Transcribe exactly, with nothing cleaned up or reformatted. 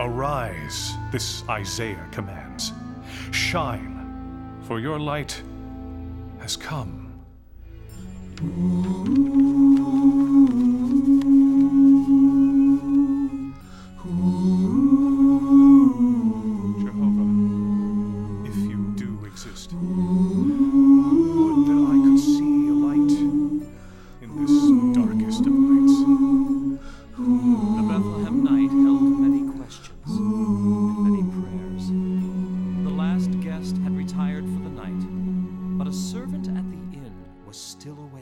Arise, this Isaiah commands. Shine, for your light has come. Jehovah, if you do exist, would that I could see a light in this darkest of nights. The Bethlehem night held many questions and many prayers. The last guest had retired for the night, but a servant at the inn was still awake.